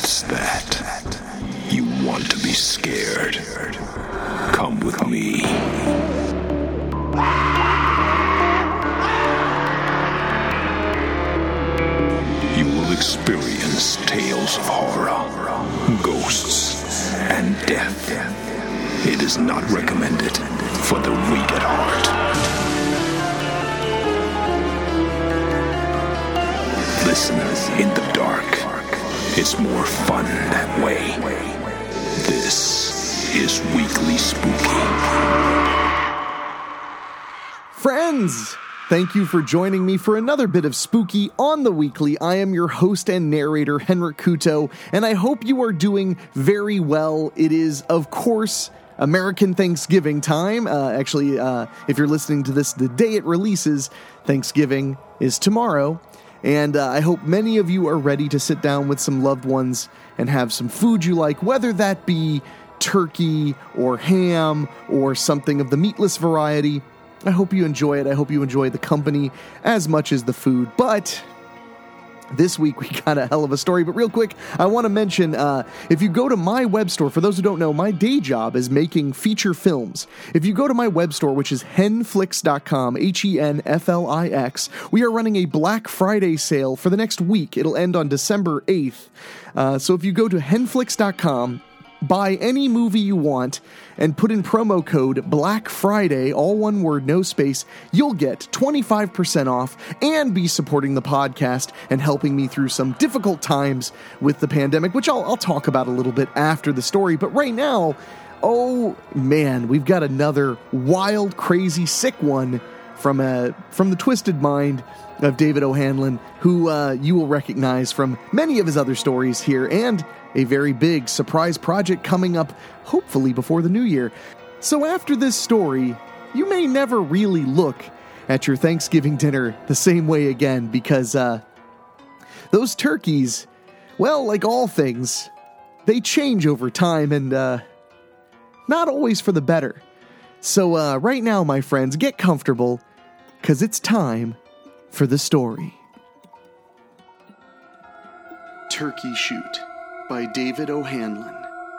What's that? You want to be scared? Come with me. You will experience tales of horror, ghosts, and death. It is not recommended for the weak at heart. Listen in the dark. It's more fun that way. This is Weekly Spooky. Friends, thank you for joining me for another bit of Spooky on the Weekly. I am your host and narrator, Henrik Kuto, and I hope you are doing very well. It is, of course, American Thanksgiving time. If you're listening to this the day it releases, Thanksgiving is tomorrow. And I hope many of you are ready to sit down with some loved ones and have some food you like, whether that be turkey or ham or something of the meatless variety. I hope you enjoy it. I hope you enjoy the company as much as the food. But this week we got a hell of a story. But real quick, I want to mention, if you go to my web store, for those who don't know, my day job is making feature films. If you go to my web store, which is henflix.com, HENFLIX, we are running a Black Friday sale for the next week. It'll end on December 8th. So if you go to henflix.com, buy any movie you want, and put in promo code Black Friday, all one word, no space, you'll get 25% off and be supporting the podcast and helping me through some difficult times with the pandemic, which I'll talk about a little bit after the story. But right now, oh man, we've got another wild, crazy, sick one from the twisted mind of David O'Hanlon, who you will recognize from many of his other stories here, and a very big surprise project coming up, hopefully before the new year. So after this story, you may never really look at your Thanksgiving dinner the same way again, because those turkeys, well, like all things, they change over time, and not always for the better. So right now, my friends, get comfortable, because it's time for the story. Turkey Shoot by David O'Hanlon.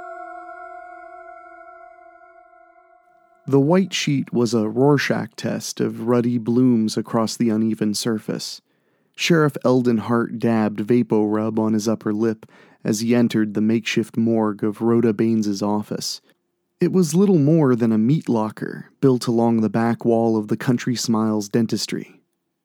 The white sheet was a Rorschach test of ruddy blooms across the uneven surface. Sheriff Eldon Hart dabbed VapoRub on his upper lip as he entered the makeshift morgue of Rhoda Baines's office. It was little more than a meat locker built along the back wall of the Country Smiles dentistry.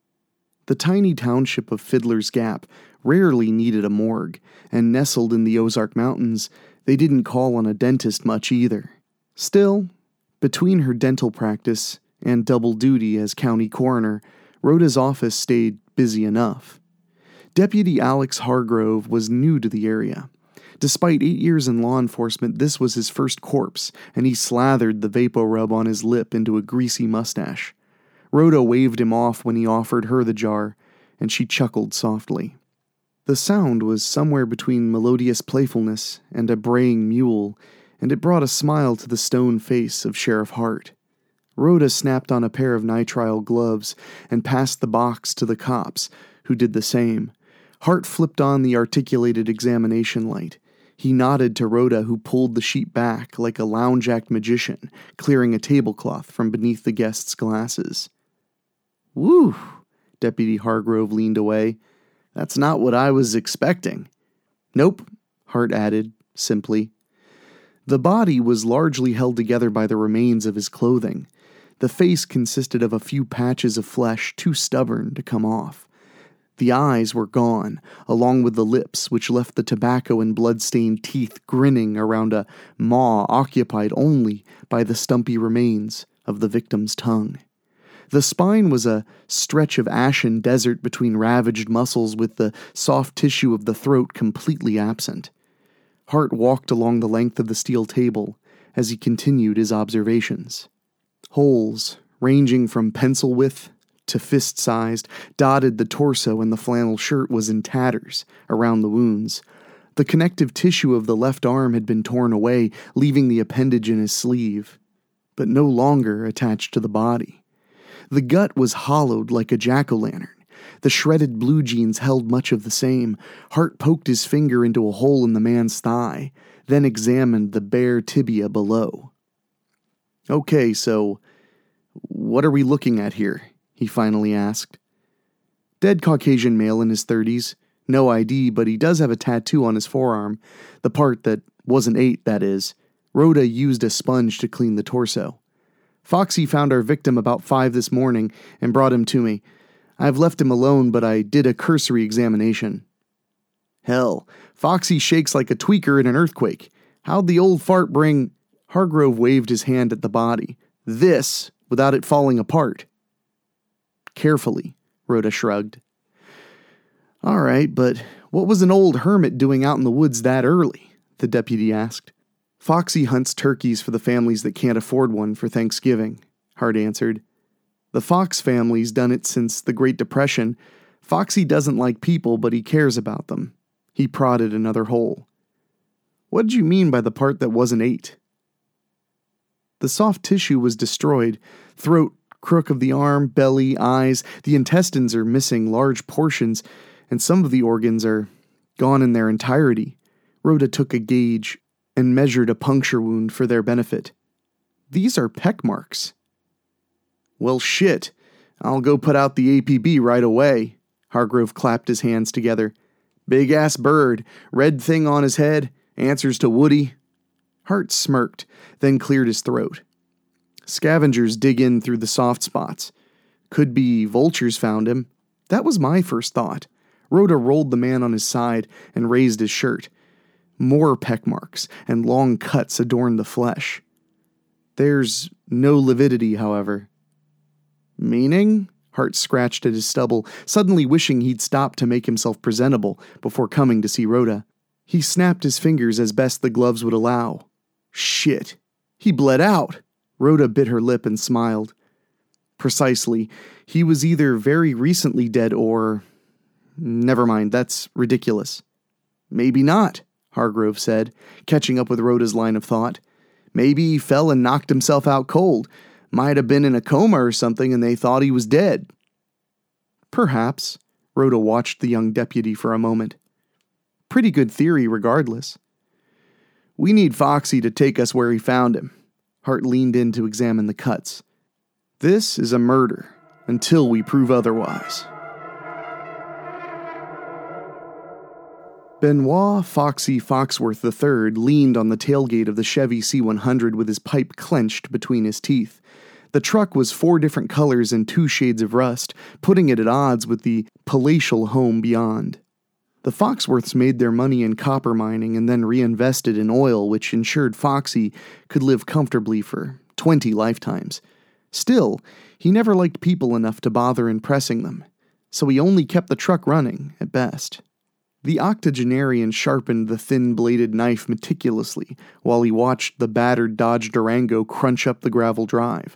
The tiny township of Fiddler's Gap rarely needed a morgue, and nestled in the Ozark Mountains, they didn't call on a dentist much either. Still, between her dental practice and double duty as county coroner, Rhoda's office stayed busy enough. Deputy Alex Hargrove was new to the area. Despite 8 years in law enforcement, this was his first corpse, and he slathered the VapoRub on his lip into a greasy mustache. Rhoda waved him off when he offered her the jar, and she chuckled softly. The sound was somewhere between melodious playfulness and a braying mule, and it brought a smile to the stone face of Sheriff Hart. Rhoda snapped on a pair of nitrile gloves and passed the box to the cops, who did the same. Hart flipped on the articulated examination light. He nodded to Rhoda, who pulled the sheet back like a lounge-act magician, clearing a tablecloth from beneath the guests' glasses. "Whew," Deputy Hargrove leaned away. "That's not what I was expecting." "Nope," Hart added, simply. The body was largely held together by the remains of his clothing. The face consisted of a few patches of flesh too stubborn to come off. The eyes were gone, along with the lips, which left the tobacco and blood-stained teeth grinning around a maw occupied only by the stumpy remains of the victim's tongue. The spine was a stretch of ashen desert between ravaged muscles, with the soft tissue of the throat completely absent. Hart walked along the length of the steel table as he continued his observations. Holes, ranging from pencil width to fist-sized, dotted the torso, and the flannel shirt was in tatters around the wounds. The connective tissue of the left arm had been torn away, leaving the appendage in his sleeve, but no longer attached to the body. The gut was hollowed like a jack-o'-lantern, The shredded blue jeans held much of the same. Hart poked his finger into a hole in the man's thigh, then examined the bare tibia below. "Okay, so what are we looking at here?" he finally asked. "Dead Caucasian male in his 30s. No ID, but he does have a tattoo on his forearm. The part that wasn't ate, that is. Rhoda used a sponge to clean the torso. Foxy found our victim about 5 this morning and brought him to me. I've left him alone, but I did a cursory examination." "Hell, Foxy shakes like a tweaker in an earthquake. How'd the old fart bring—" Hargrove waved his hand at the body. "This, without it falling apart." "Carefully," Rhoda shrugged. "All right, but what was an old hermit doing out in the woods that early?" the deputy asked. "Foxy hunts turkeys for the families that can't afford one for Thanksgiving," Hart answered. "The Fox family's done it since the Great Depression. Foxy doesn't like people, but he cares about them." He prodded another hole. "What did you mean by the part that wasn't ate?" "The soft tissue was destroyed. Throat, crook of the arm, belly, eyes. The intestines are missing large portions, and some of the organs are gone in their entirety." Rhoda took a gauge and measured a puncture wound for their benefit. "These are peck marks." "Well, shit. I'll go put out the APB right away." Hargrove clapped his hands together. "Big-ass bird, red thing on his head, answers to Woody." Hart smirked, then cleared his throat. "Scavengers dig in through the soft spots. Could be vultures found him. That was my first thought." Rhoda rolled the man on his side and raised his shirt. More peck marks and long cuts adorned the flesh. "There's no lividity, however." "Meaning?" Hart scratched at his stubble, suddenly wishing he'd stopped to make himself presentable before coming to see Rhoda. He snapped his fingers as best the gloves would allow. "Shit. He bled out." Rhoda bit her lip and smiled. "Precisely. He was either very recently dead or— Never mind, that's ridiculous." "Maybe not," Hargrove said, catching up with Rhoda's line of thought. "Maybe he fell and knocked himself out cold. Might have been in a coma or something and they thought he was dead." "Perhaps." Rhoda watched the young deputy for a moment. "Pretty good theory regardless." "We need Foxy to take us where he found him." Hart leaned in to examine the cuts. "This is a murder, until we prove otherwise." Benoit Foxy Foxworth III leaned on the tailgate of the Chevy C100 with his pipe clenched between his teeth. The truck was 4 different colors and 2 shades of rust, putting it at odds with the palatial home beyond. The Foxworths made their money in copper mining and then reinvested in oil, which ensured Foxy could live comfortably for 20 lifetimes. Still, he never liked people enough to bother impressing them, so he only kept the truck running, at best. The octogenarian sharpened the thin-bladed knife meticulously while he watched the battered Dodge Durango crunch up the gravel drive.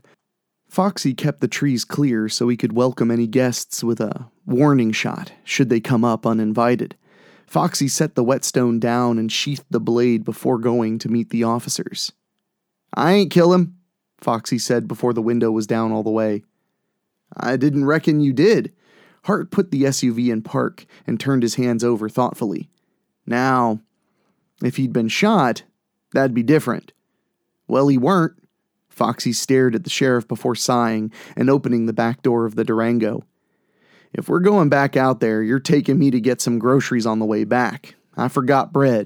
Foxy kept the trees clear so he could welcome any guests with a warning shot should they come up uninvited. Foxy set the whetstone down and sheathed the blade before going to meet the officers. "I ain't kill him," Foxy said before the window was down all the way. "I didn't reckon you did." Hart put the SUV in park and turned his hands over thoughtfully. "Now, if he'd been shot, that'd be different." "Well, he weren't." Foxy stared at the sheriff before sighing and opening the back door of the Durango. "If we're going back out there, you're taking me to get some groceries on the way back. I forgot bread."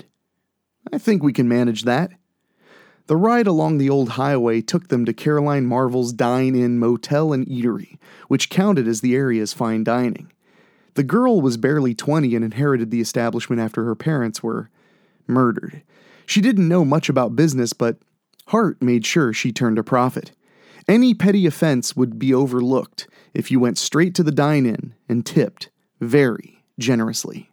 "I think we can manage that." The ride along the old highway took them to Caroline Marvel's Dine-In Motel and Eatery, which counted as the area's fine dining. The girl was barely 20 and inherited the establishment after her parents were murdered. She didn't know much about business, but Hart made sure she turned a profit. Any petty offense would be overlooked if you went straight to the dine-in and tipped very generously.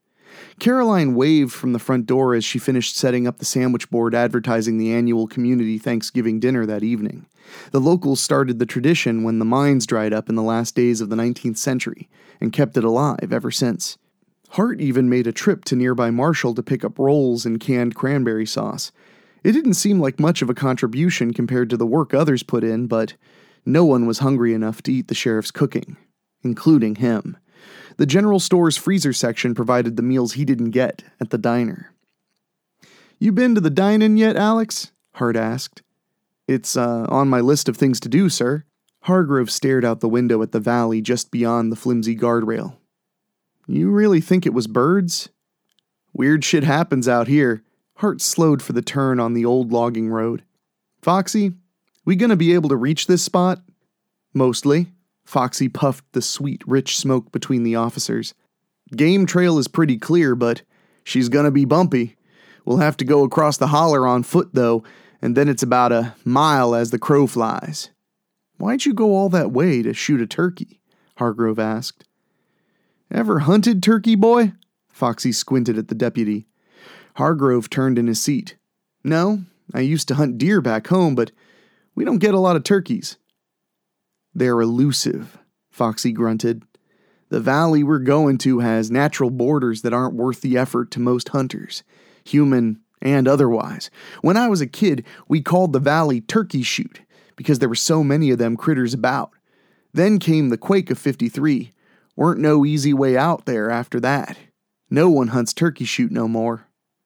Caroline waved from the front door as she finished setting up the sandwich board advertising the annual community Thanksgiving dinner that evening. The locals started the tradition when the mines dried up in the last days of the 19th century and kept it alive ever since. Hart even made a trip to nearby Marshall to pick up rolls and canned cranberry sauce. It didn't seem like much of a contribution compared to the work others put in, but no one was hungry enough to eat the sheriff's cooking, including him. The general store's freezer section provided the meals he didn't get at the diner. "You been to the dine-in yet, Alex?" Hart asked. "It's on my list of things to do, sir." Hargrove stared out the window at the valley just beyond the flimsy guardrail. "You really think it was birds?" "Weird shit happens out here." Hart slowed for the turn on the old logging road. "Foxy, we gonna be able to reach this spot?" "Mostly." Foxy puffed the sweet, rich smoke between the officers. "Game trail is pretty clear, but she's gonna be bumpy. We'll have to go across the holler on foot, though, and then it's about a mile as the crow flies." "Why'd you go all that way to shoot a turkey?" Hargrove asked. "Ever hunted turkey, boy?" Foxy squinted at the deputy. Hargrove turned in his seat. "No, I used to hunt deer back home, but we don't get a lot of turkeys." "They're elusive," Foxy grunted. "The valley we're going to has natural borders that aren't worth the effort to most hunters, human and otherwise. When I was a kid, we called the valley Turkey Shoot because there were so many of them critters about. Then came the quake of '53. Weren't no easy way out there after that. No one hunts Turkey Shoot no more."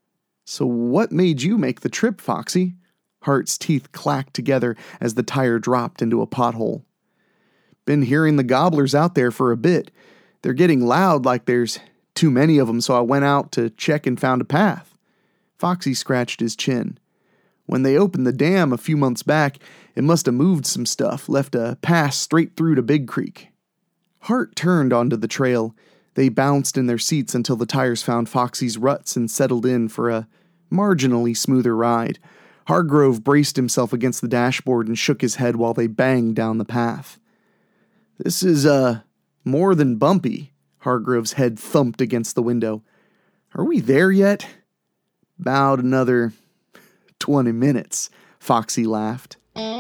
"So what made you make the trip, Foxy?" Hart's teeth clacked together as the tire dropped into a pothole. "Been hearing the gobblers out there for a bit. They're getting loud like there's too many of them, so I went out to check and found a path." Foxy scratched his chin. "When they opened the dam a few months back, it must have moved some stuff, left a pass straight through to Big Creek." Hart turned onto the trail. They bounced in their seats until the tires found Foxy's ruts and settled in for a marginally smoother ride. Hargrove braced himself against the dashboard and shook his head while they banged down the path. "This is, more than bumpy." Hargrove's head thumped against the window. "Are we there yet?" "About another 20 minutes, Foxy laughed.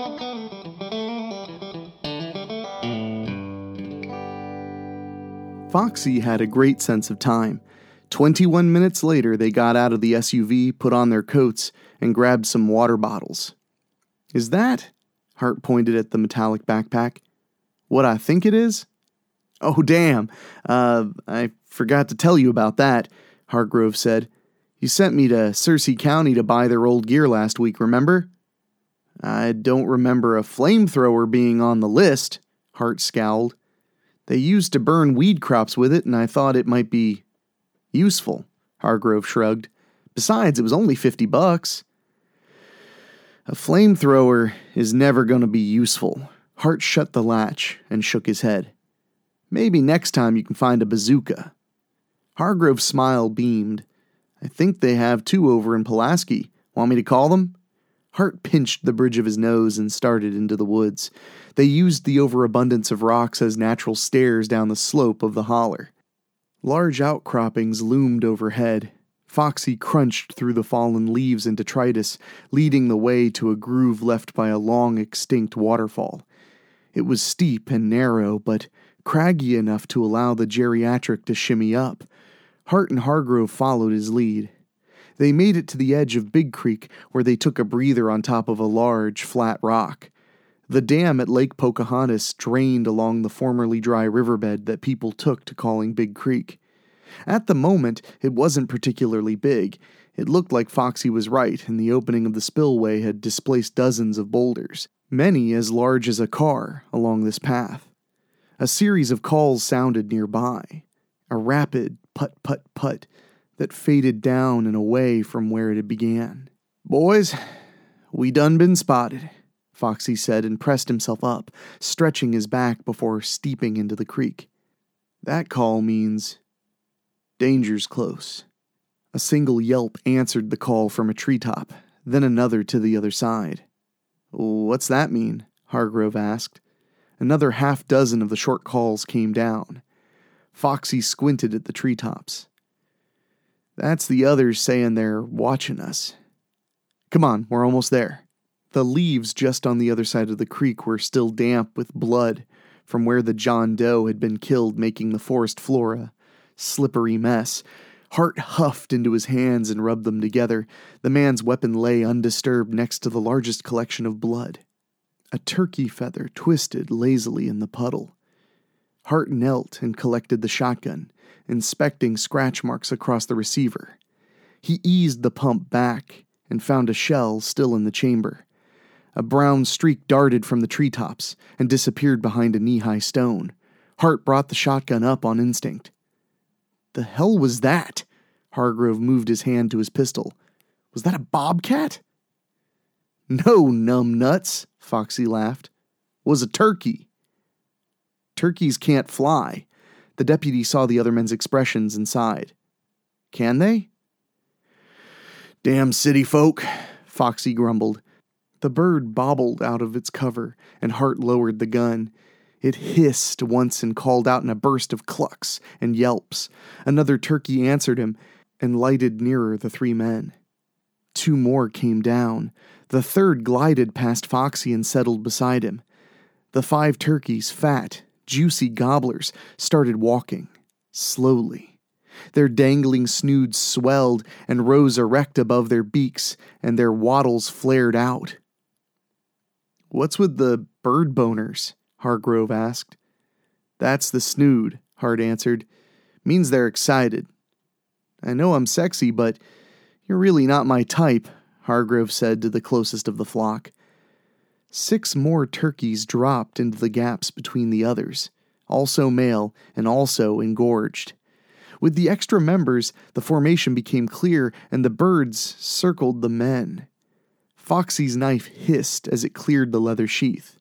Foxy had a great sense of time. 21 minutes later, they got out of the SUV, put on their coats, and grabbed some water bottles. "Is that," Hart pointed at the metallic backpack, "what I think it is?" "Oh, damn. I forgot to tell you about that," Hargrove said. "You sent me to Searcy County to buy their old gear last week, remember?" "I don't remember a flamethrower being on the list," Hart scowled. "They used to burn weed crops with it, and I thought it might be useful," Hargrove shrugged. "Besides, it was only $50. "A flamethrower is never going to be useful." Hart shut the latch and shook his head. "Maybe next time you can find a bazooka." Hargrove's smile beamed. "I think they have two over in Pulaski. Want me to call them?" Hart pinched the bridge of his nose and started into the woods. They used the overabundance of rocks as natural stairs down the slope of the holler. Large outcroppings loomed overhead. Foxy crunched through the fallen leaves and detritus, leading the way to a groove left by a long-extinct waterfall. It was steep and narrow, but craggy enough to allow the geriatric to shimmy up. Hart and Hargrove followed his lead. They made it to the edge of Big Creek, where they took a breather on top of a large, flat rock. The dam at Lake Pocahontas drained along the formerly dry riverbed that people took to calling Big Creek. At the moment, it wasn't particularly big. It looked like Foxy was right, and the opening of the spillway had displaced dozens of boulders, many as large as a car, along this path. A series of calls sounded nearby. A rapid put-put-put that faded down and away from where it had began. "Boys, we done been spotted," Foxy said and pressed himself up, stretching his back before steeping into the creek. "That call means danger's close." A single yelp answered the call from a treetop, then another to the other side. "What's that mean?" Hargrove asked. Another half-dozen of the short calls came down. Foxy squinted at the treetops. "That's the others saying they're watching us. Come on, we're almost there." The leaves just on the other side of the creek were still damp with blood from where the John Doe had been killed, making the forest floor a slippery mess. Hart huffed into his hands and rubbed them together. The man's weapon lay undisturbed next to the largest collection of blood. A turkey feather twisted lazily in the puddle. Hart knelt and collected the shotgun, inspecting scratch marks across the receiver. He eased the pump back and found a shell still in the chamber. A brown streak darted from the treetops and disappeared behind a knee-high stone. Hart brought the shotgun up on instinct. The hell was that? Hargrove moved his hand to his pistol. Was that a bobcat? No, numbnuts, Foxy laughed. Was a turkey. Turkeys can't fly. The deputy saw the other men's expressions and sighed. Can they? Damn city folk, Foxy grumbled. The bird bobbled out of its cover, and Hart lowered the gun. It hissed once and called out in a burst of clucks and yelps. Another turkey answered him and lighted nearer the three men. Two more came down. The third glided past Foxy and settled beside him. The 5 turkeys, fat, juicy gobblers, started walking, slowly. Their dangling snoods swelled and rose erect above their beaks, and their wattles flared out. What's with the bird boners? Hargrove asked. That's the snood, Hart answered. Means they're excited. I know I'm sexy, but you're really not my type, Hargrove said to the closest of the flock. 6 more turkeys dropped into the gaps between the others, also male and also engorged. With the extra members, the formation became clear, and the birds circled the men. Foxy's knife hissed as it cleared the leather sheath.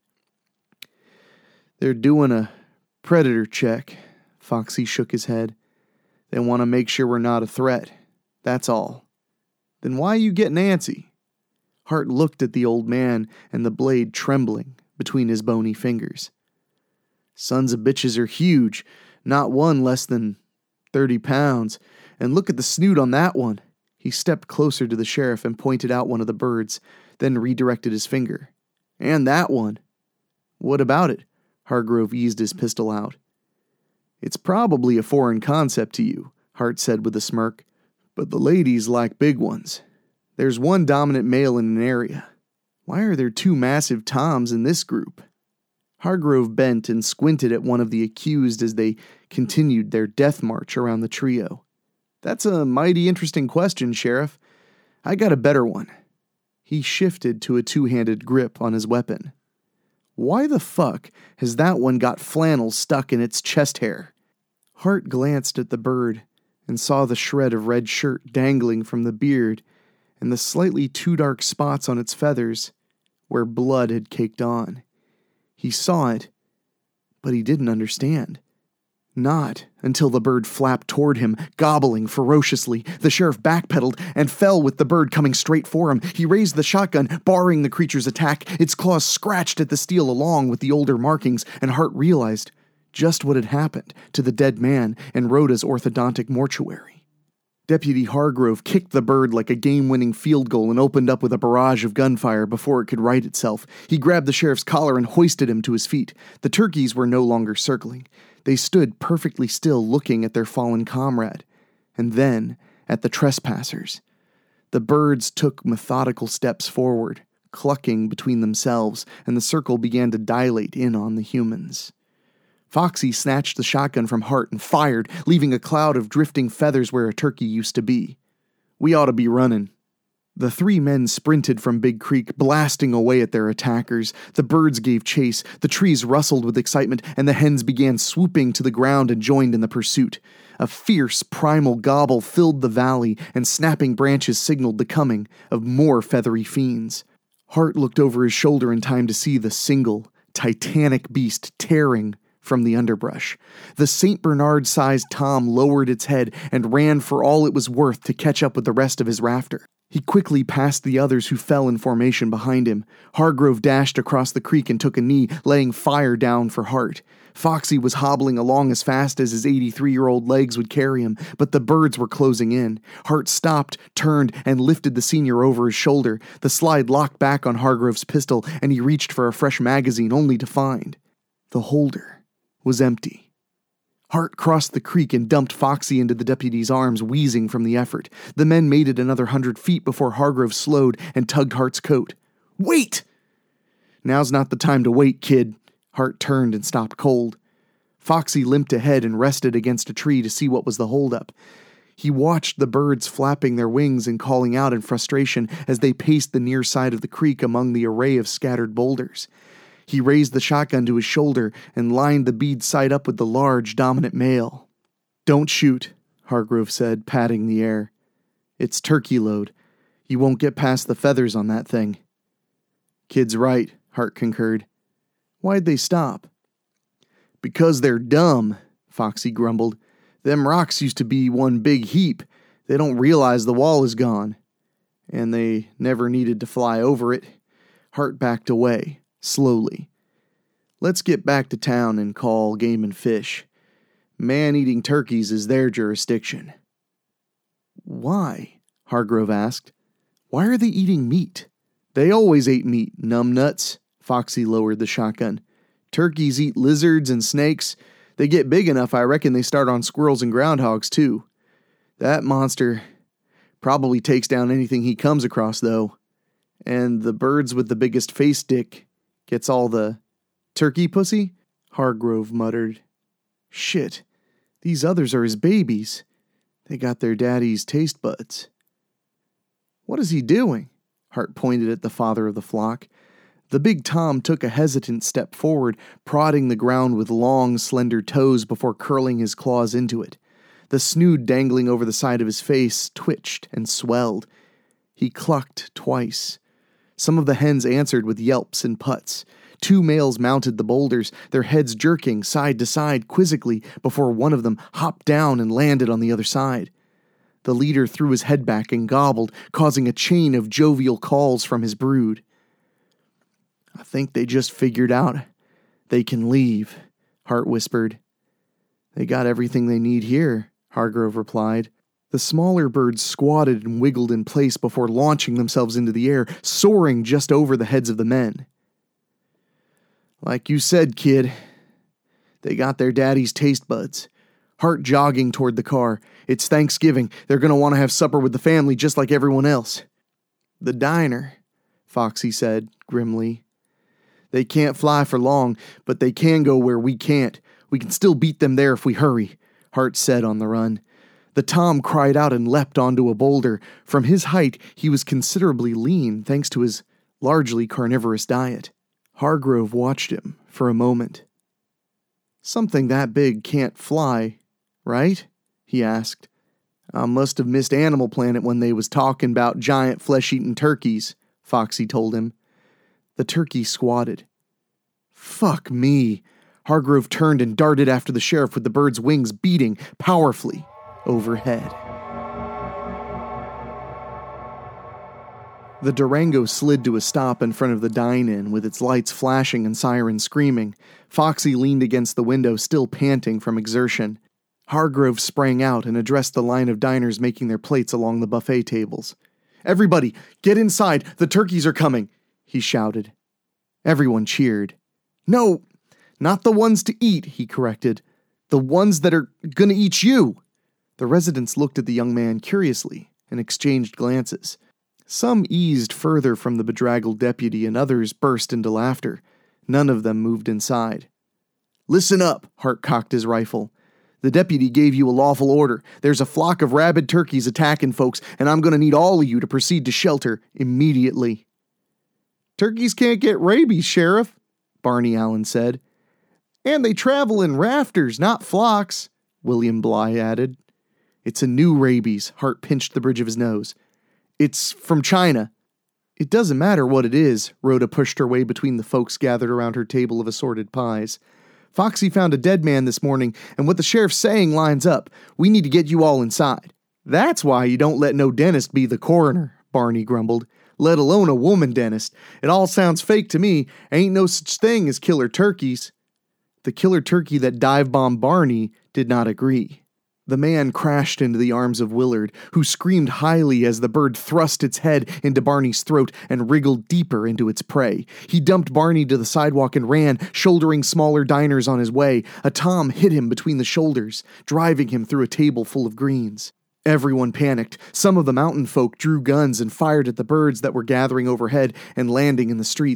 They're doing a predator check, Foxy shook his head. They want to make sure we're not a threat. That's all. Then why you getting antsy? Hart looked at the old man and the blade trembling between his bony fingers. Sons of bitches are huge, not one less than 30 pounds. And look at the snoot on that one. He stepped closer to the sheriff and pointed out one of the birds, then redirected his finger. And that one. What about it? Hargrove eased his pistol out. It's probably a foreign concept to you, Hart said with a smirk, but the ladies like big ones. There's one dominant male in an area. Why are there 2 massive toms in this group? Hargrove bent and squinted at one of the accused as they continued their death march around the trio. That's a mighty interesting question, Sheriff. I got a better one. He shifted to a 2-handed grip on his weapon. Why the fuck has that one got flannel stuck in its chest hair? Hart glanced at the bird and saw the shred of red shirt dangling from the beard and the slightly too dark spots on its feathers where blood had caked on. He saw it, but he didn't understand. Not until the bird flapped toward him, gobbling ferociously. The sheriff backpedaled and fell with the bird coming straight for him. He raised the shotgun, barring the creature's attack. Its claws scratched at the steel along with the older markings, and Hart realized just what had happened to the dead man in Rhoda's orthodontic mortuary. Deputy Hargrove kicked the bird like a game-winning field goal and opened up with a barrage of gunfire before it could right itself. He grabbed the sheriff's collar and hoisted him to his feet. The turkeys were no longer circling. They stood perfectly still, looking at their fallen comrade, and then at the trespassers. The birds took methodical steps forward, clucking between themselves, and the circle began to dilate in on the humans. Foxy snatched the shotgun from Hart and fired, leaving a cloud of drifting feathers where a turkey used to be. We ought to be running. The 3 men sprinted from Big Creek, blasting away at their attackers. The birds gave chase, the trees rustled with excitement, and the hens began swooping to the ground and joined in the pursuit. A fierce, primal gobble filled the valley, and snapping branches signaled the coming of more feathery fiends. Hart looked over his shoulder in time to see the single, titanic beast tearing from the underbrush. The St. Bernard-sized tom lowered its head and ran for all it was worth to catch up with the rest of his rafter. He quickly passed the others who fell in formation behind him. Hargrove dashed across the creek and took a knee, laying fire down for Hart. Foxy was hobbling along as fast as his 83-year-old legs would carry him, but the birds were closing in. Hart stopped, turned, and lifted the senior over his shoulder. The slide locked back on Hargrove's pistol, and he reached for a fresh magazine only to find the holder was empty. Hart crossed the creek and dumped Foxy into the deputy's arms, wheezing from the effort. The men made it another 100 feet before Hargrove slowed and tugged Hart's coat. Wait! Now's not the time to wait, kid. Hart turned and stopped cold. Foxy limped ahead and rested against a tree to see what was the holdup. He watched the birds flapping their wings and calling out in frustration as they paced the near side of the creek among the array of scattered boulders. He raised the shotgun to his shoulder and lined the bead sight up with the large, dominant male. "Don't shoot," Hargrove said, patting the air. "It's turkey load. You won't get past the feathers on that thing." "Kid's right," Hart concurred. "Why'd they stop?" "Because they're dumb," Foxy grumbled. "Them rocks used to be one big heap. They don't realize the wall is gone." And they never needed to fly over it. Hart backed away, slowly. "Let's get back to town and call Game and Fish. Man-eating turkeys is their jurisdiction." "Why?" Hargrove asked. "Why are they eating meat?" "They always ate meat, numbnuts." Foxy lowered the shotgun. "Turkeys eat lizards and snakes. They get big enough, I reckon they start on squirrels and groundhogs, too. That monster probably takes down anything he comes across, though. And the birds with the biggest face stick gets all the turkey pussy?" Hargrove muttered. "Shit, these others are his babies. They got their daddy's taste buds." "What is he doing?" Hart pointed at the father of the flock. The big Tom took a hesitant step forward, prodding the ground with long, slender toes before curling his claws into it. The snood dangling over the side of his face twitched and swelled. He clucked twice. Some of the hens answered with yelps and putts. 2 males mounted the boulders, their heads jerking side to side quizzically before one of them hopped down and landed on the other side. The leader threw his head back and gobbled, causing a chain of jovial calls from his brood. "I think they just figured out they can leave," Hart whispered. "They got everything they need here," Hargrove replied. The smaller birds squatted and wiggled in place before launching themselves into the air, soaring just over the heads of the men. "Like you said, kid, they got their daddy's taste buds." Hart jogging toward the car. "It's Thanksgiving. They're going to want to have supper with the family just like everyone else." "The diner," Foxy said grimly. "They can't fly for long, but they can go where we can't. We can still beat them there if we hurry," Hart said on the run. The Tom cried out and leapt onto a boulder. From his height, he was considerably lean thanks to his largely carnivorous diet. Hargrove watched him for a moment. "Something that big can't fly, right?" he asked. "I must have missed Animal Planet when they was talking about giant flesh-eating turkeys," Foxy told him. The turkey squatted. "Fuck me." Hargrove turned and darted after the sheriff with the bird's wings beating powerfully overhead. The Durango slid to a stop in front of the dine-in with its lights flashing and sirens screaming. Foxy leaned against the window, still panting from exertion. Hargrove sprang out and addressed the line of diners making their plates along the buffet tables. "Everybody, get inside! The turkeys are coming!" he shouted. Everyone cheered. "No, not the ones to eat," he corrected. "The ones that are gonna eat you." The residents looked at the young man curiously and exchanged glances. Some eased further from the bedraggled deputy and others burst into laughter. None of them moved inside. "Listen up," Hart cocked his rifle. "The deputy gave you a lawful order. There's a flock of rabid turkeys attacking folks, and I'm going to need all of you to proceed to shelter immediately." "Turkeys can't get rabies, Sheriff," Barney Allen said. "And they travel in rafters, not flocks," William Bly added. "It's a new rabies," Hart pinched the bridge of his nose. "It's from China." "It doesn't matter what it is," Rhoda pushed her way between the folks gathered around her table of assorted pies. "Foxy found a dead man this morning, and what the sheriff's saying lines up. We need to get you all inside." "That's why you don't let no dentist be the coroner," Barney grumbled. "Let alone a woman dentist. It all sounds fake to me. Ain't no such thing as killer turkeys." The killer turkey that dive-bombed Barney did not agree. The man crashed into the arms of Willard, who screamed highly as the bird thrust its head into Barney's throat and wriggled deeper into its prey. He dumped Barney to the sidewalk and ran, shouldering smaller diners on his way. A Tom hit him between the shoulders, driving him through a table full of greens. Everyone panicked. Some of the mountain folk drew guns and fired at the birds that were gathering overhead and landing in the streets.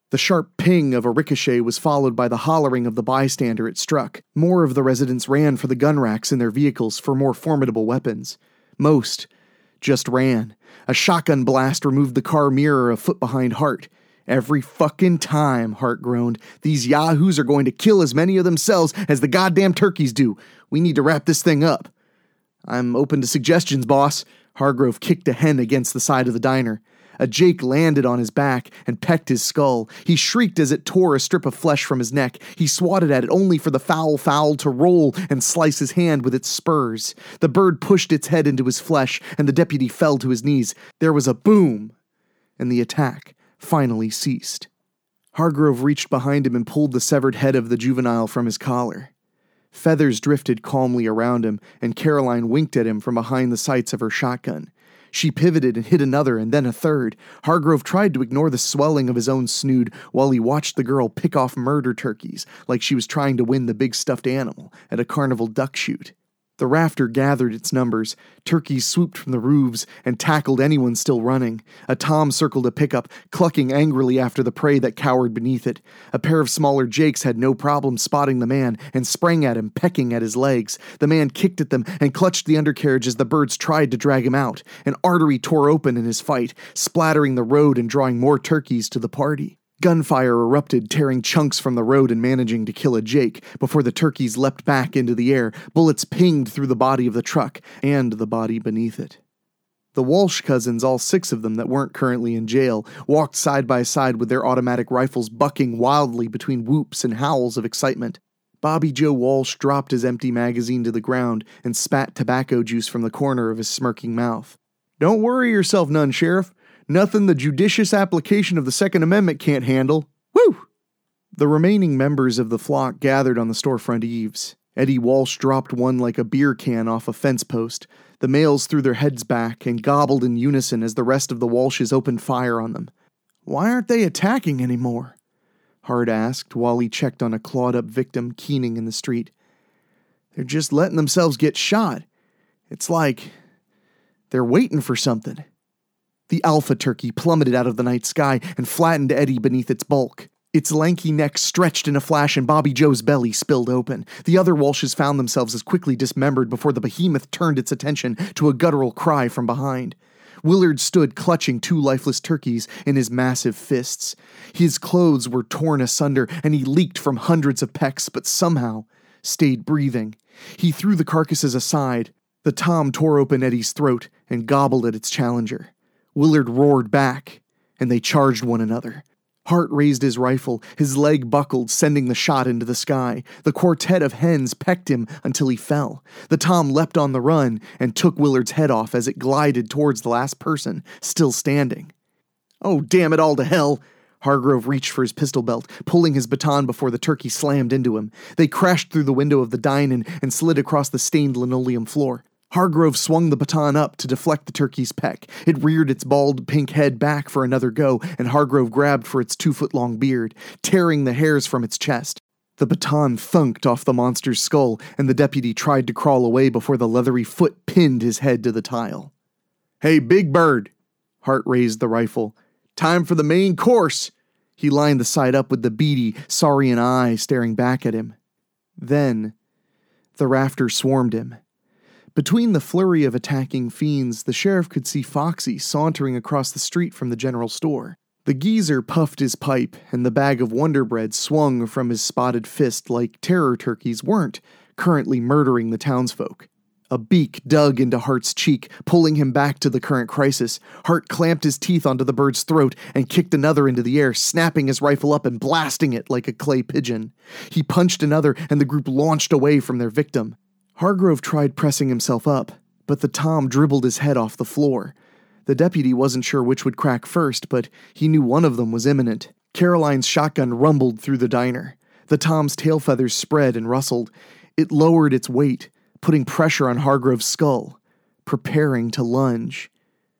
The sharp ping of a ricochet was followed by the hollering of the bystander it struck. More of the residents ran for the gun racks in their vehicles for more formidable weapons. Most just ran. A shotgun blast removed the car mirror a foot behind Hart. "Every fucking time," Hart groaned. "These yahoos are going to kill as many of themselves as the goddamn turkeys do. We need to wrap this thing up." "I'm open to suggestions, boss." Hargrove kicked a hen against the side of the diner. A Jake landed on his back and pecked his skull. He shrieked as it tore a strip of flesh from his neck. He swatted at it only for the fowl to roll and slice his hand with its spurs. The bird pushed its head into his flesh, and the deputy fell to his knees. There was a boom, and the attack finally ceased. Hargrove reached behind him and pulled the severed head of the juvenile from his collar. Feathers drifted calmly around him, and Caroline winked at him from behind the sights of her shotgun. She pivoted and hit another and then a third. Hargrove tried to ignore the swelling of his own snood while he watched the girl pick off murder turkeys like she was trying to win the big stuffed animal at a carnival duck shoot. The rafter gathered its numbers. Turkeys swooped from the roofs and tackled anyone still running. A tom circled a pickup, clucking angrily after the prey that cowered beneath it. A pair of smaller jakes had no problem spotting the man and sprang at him, pecking at his legs. The man kicked at them and clutched the undercarriage as the birds tried to drag him out. An artery tore open in his fight, splattering the road and drawing more turkeys to the party. Gunfire erupted, tearing chunks from the road and managing to kill a Jake before the turkeys leapt back into the air. Bullets pinged through the body of the truck and the body beneath it. The Walsh cousins, all 6 of them that weren't currently in jail, walked side by side with their automatic rifles bucking wildly between whoops and howls of excitement. Bobby Joe Walsh dropped his empty magazine to the ground and spat tobacco juice from the corner of his smirking mouth. "Don't worry yourself none, Sheriff. Nothing the judicious application of the Second Amendment can't handle. Woo!" The remaining members of the flock gathered on the storefront eaves. Eddie Walsh dropped one like a beer can off a fence post. The males threw their heads back and gobbled in unison as the rest of the Walshes opened fire on them. "Why aren't they attacking anymore?" Hart asked while he checked on a clawed-up victim keening in the street. "They're just letting themselves get shot. It's like they're waiting for something." The alpha turkey plummeted out of the night sky and flattened Eddie beneath its bulk. Its lanky neck stretched in a flash and Bobby Joe's belly spilled open. The other Walshes found themselves as quickly dismembered before the behemoth turned its attention to a guttural cry from behind. Willard stood clutching 2 lifeless turkeys in his massive fists. His clothes were torn asunder and he leaked from hundreds of pecks, but somehow stayed breathing. He threw the carcasses aside. The tom tore open Eddie's throat and gobbled at its challenger. Willard roared back, and they charged one another. Hart raised his rifle, his leg buckled, sending the shot into the sky. The quartet of hens pecked him until he fell. The tom leapt on the run and took Willard's head off as it glided towards the last person, still standing. "Oh, damn it all to hell!" Hargrove reached for his pistol belt, pulling his baton before the turkey slammed into him. They crashed through the window of the dine-in and slid across the stained linoleum floor. Hargrove swung the baton up to deflect the turkey's peck. It reared its bald pink head back for another go, and Hargrove grabbed for its 2-foot-long beard, tearing the hairs from its chest. The baton thunked off the monster's skull, and the deputy tried to crawl away before the leathery foot pinned his head to the tile. "Hey, Big Bird!" Hart raised the rifle. "Time for the main course!" He lined the sight up with the beady, saurian eye staring back at him. Then, the rafter swarmed him. Between the flurry of attacking fiends, the sheriff could see Foxy sauntering across the street from the general store. The geezer puffed his pipe, and the bag of Wonder Bread swung from his spotted fist like terror turkeys weren't currently murdering the townsfolk. A beak dug into Hart's cheek, pulling him back to the current crisis. Hart clamped his teeth onto the bird's throat and kicked another into the air, snapping his rifle up and blasting it like a clay pigeon. He punched another, and the group launched away from their victim. Hargrove tried pressing himself up, but the tom dribbled his head off the floor. The deputy wasn't sure which would crack first, but he knew one of them was imminent. Caroline's shotgun rumbled through the diner. The tom's tail feathers spread and rustled. It lowered its weight, putting pressure on Hargrove's skull, preparing to lunge.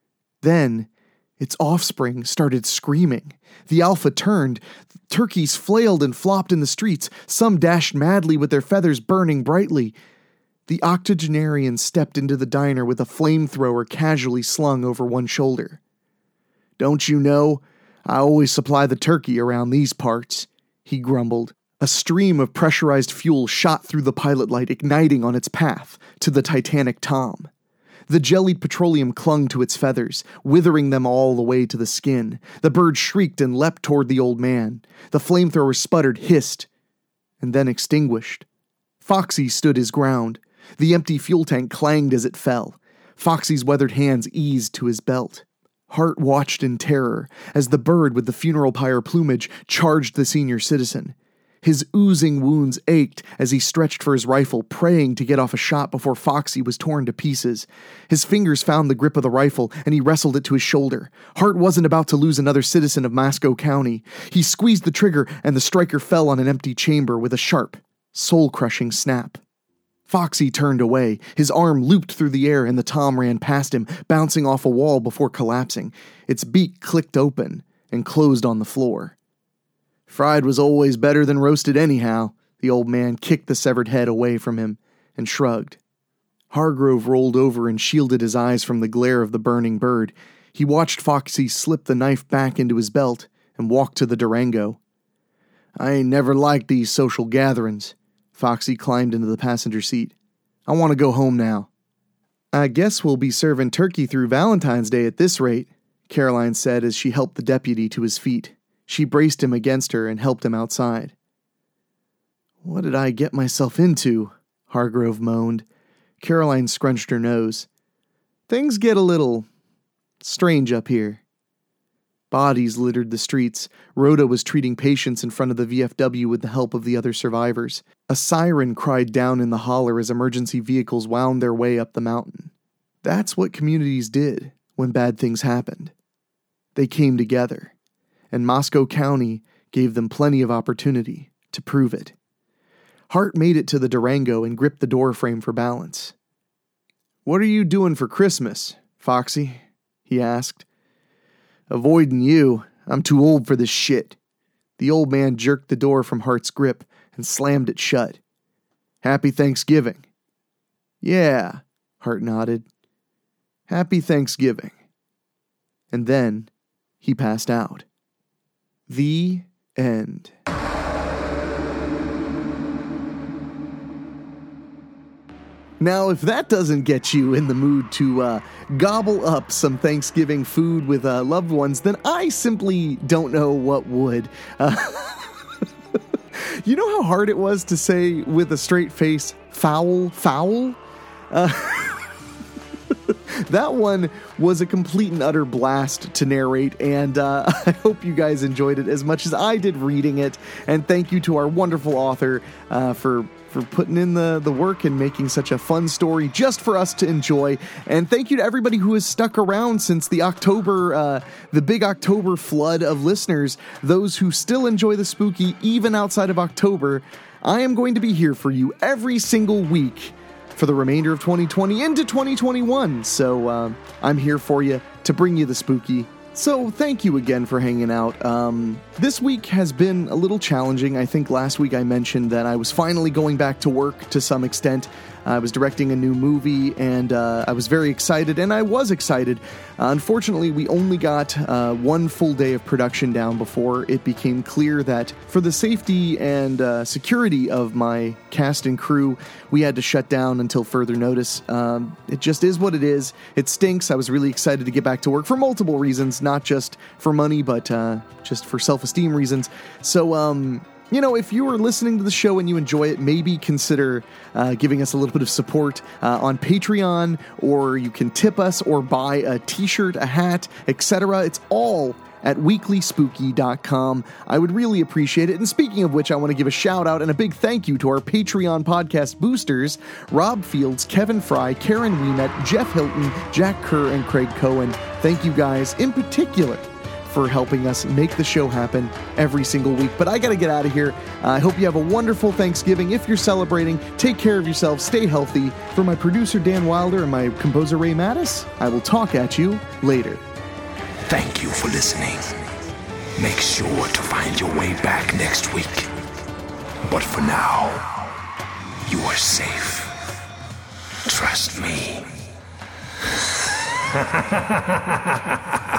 Then, its offspring started screaming. The alpha turned. Turkeys flailed and flopped in the streets. Some dashed madly with their feathers burning brightly. The octogenarian stepped into the diner with a flamethrower casually slung over one shoulder. "Don't you know? "I always supply the turkey around these parts," he grumbled. A stream of pressurized fuel shot through the pilot light, igniting on its path to the Titanic Tom. The jellied petroleum clung to its feathers, withering them all the way to the skin. The bird shrieked and leapt toward the old man. The flamethrower sputtered, hissed, and then extinguished. Foxy stood his ground. The empty fuel tank clanged as it fell. Foxy's weathered hands eased to his belt. Hart watched in terror as the bird with the funeral pyre plumage charged the senior citizen. His oozing wounds ached as he stretched for his rifle, praying to get off a shot before Foxy was torn to pieces. His fingers found the grip of the rifle, and he wrestled it to his shoulder. Hart wasn't about to lose another citizen of Masco County. He squeezed the trigger, and the striker fell on an empty chamber with a sharp, soul-crushing snap. Foxy turned away. His arm looped through the air, and the Tom ran past him, bouncing off a wall before collapsing. Its beak clicked open and closed on the floor. "Fried was always better than roasted anyhow." The old man kicked the severed head away from him and shrugged. Hargrove rolled over and shielded his eyes from the glare of the burning bird. He watched Foxy slip the knife back into his belt and walk to the Durango. "I ain't never liked these social gatherings." Foxy climbed into the passenger seat. "I want to go home now." "I guess we'll be serving turkey through Valentine's Day at this rate," Caroline said as she helped the deputy to his feet. She braced him against her and helped him outside. "What did I get myself into?" Hargrove moaned. Caroline scrunched her nose. "Things get a little strange up here." Bodies littered the streets. Rhoda was treating patients in front of the VFW with the help of the other survivors. A siren cried down in the holler as emergency vehicles wound their way up the mountain. That's what communities did when bad things happened. They came together. And Masco County gave them plenty of opportunity to prove it. Hart made it to the Durango and gripped the door frame for balance. "What are you doing for Christmas, Foxy?" he asked. "Avoiding you. I'm too old for this shit." The old man jerked the door from Hart's grip and slammed it shut. "Happy Thanksgiving." "Yeah," Hart nodded. "Happy Thanksgiving." And then he passed out. The end. Now, if that doesn't get you in the mood to gobble up some Thanksgiving food with loved ones, then I simply don't know what would. You know how hard it was to say with a straight face, foul? That one was a complete and utter blast to narrate, and I hope you guys enjoyed it as much as I did reading it. And thank you to our wonderful author for putting in the work and making such a fun story just for us to enjoy. And thank you to everybody who has stuck around since the big October flood of listeners, those who still enjoy the spooky even outside of October. I am going to be here for you every single week for the remainder of 2020 into 2021. So I'm here for you to bring you the spooky. So thank you again for hanging out. This week has been a little challenging. I think last week I mentioned that I was finally going back to work to some extent. I was directing a new movie, and I was very excited, and I was excited. Unfortunately, we only got one full day of production down before it became clear that for the safety and security of my cast and crew, we had to shut down until further notice. It just is what it is. It stinks. I was really excited to get back to work for multiple reasons, not just for money, but just for self-esteem reasons. So, if you are listening to the show and you enjoy it, maybe consider giving us a little bit of support on Patreon, or you can tip us or buy a t-shirt, a hat, etc. It's all at weeklyspooky.com. I would really appreciate it. And speaking of which, I want to give a shout out and a big thank you to our Patreon podcast boosters, Rob Fields, Kevin Fry, Karen Wiemet, Jeff Hilton, Jack Kerr, and Craig Cohen. Thank you guys in particular for helping us make the show happen every single week. But I gotta get out of here. I hope you have a wonderful Thanksgiving. If you're celebrating, take care of yourself, stay healthy. For my producer Dan Wilder and my composer Ray Mattis, I will talk at you later. Thank you for listening. Make sure to find your way back next week. But for now, you are safe. Trust me.